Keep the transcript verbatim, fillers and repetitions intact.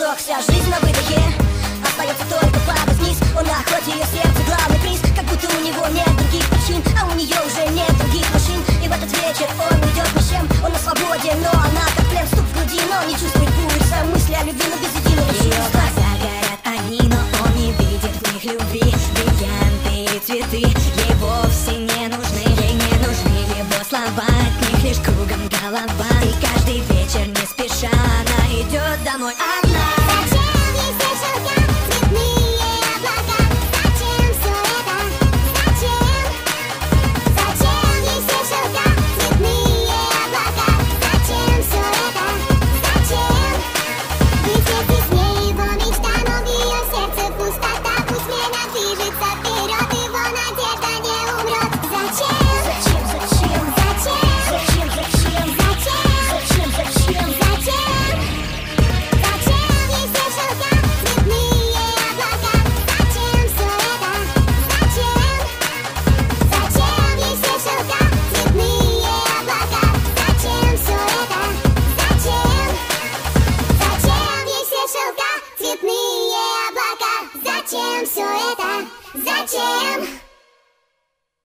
прыжок, вся жизнь на выдохе. Остается только падать вниз. Он на охоте, ее сердце главный приз. Как будто у него нет других причин, а у нее уже нет других машин. И в этот вечер он уйдет ни с чем. Он на свободе, но она как плен. Стук в груди, но не чувствует пульса. Мысли о любви, но без единого чувства. Ее глаза горят огни, но он не видит в них любви. Бриллианты и цветы ей вовсе не нужны. Ей не нужны его слова, от них лишь кругом голова. И каждый вечер не спеша она идет домой одна. Цветные облака, зачем все это? Зачем?